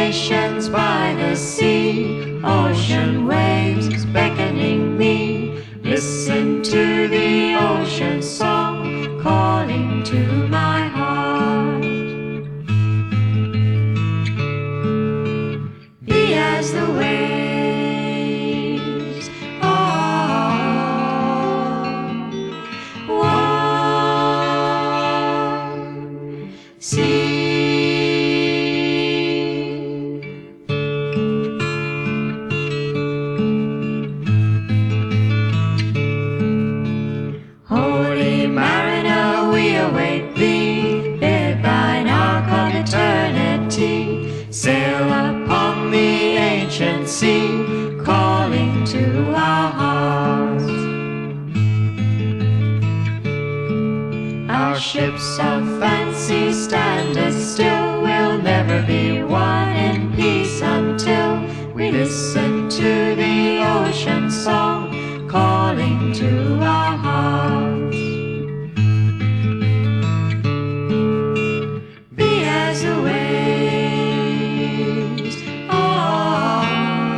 nations by the sea, ocean waves beckoning me. Listen to the ocean song calling to my heart. Be as the waves on one sea. Holy mariner, we await thee, bid thine ark of eternity sail upon the ancient sea, calling to our hearts. Our ships of fancy stand as still, we'll never be one in peace until we listen to the ocean song calling to our hearts. Be as the waves on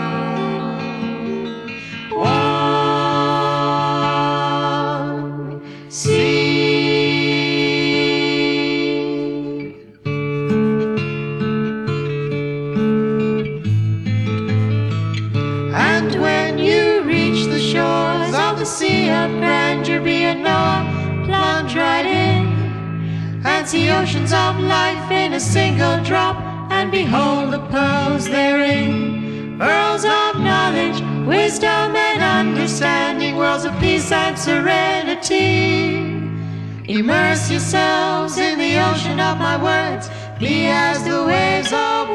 one sea. And when you reach the shores of the sea of grandeur, be a Noah, plunge right in and see oceans of life in a single drop, and behold the pearls therein, pearls of knowledge, wisdom and understanding, worlds of peace and serenity. Immerse yourselves in the ocean of my words, be as the waves of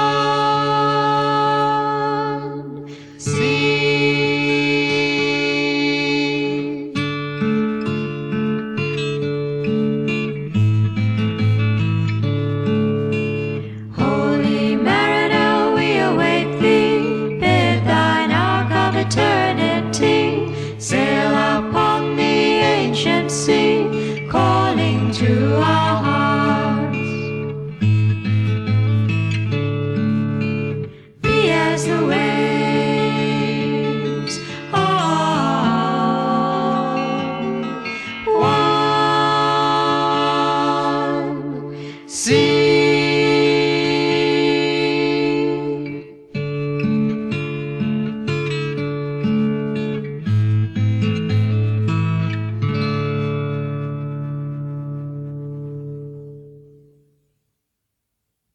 one sea. Holy mariner, we await thee, bid thine ark of eternity sail upon the ancient sea, calling to our hearts. Be as the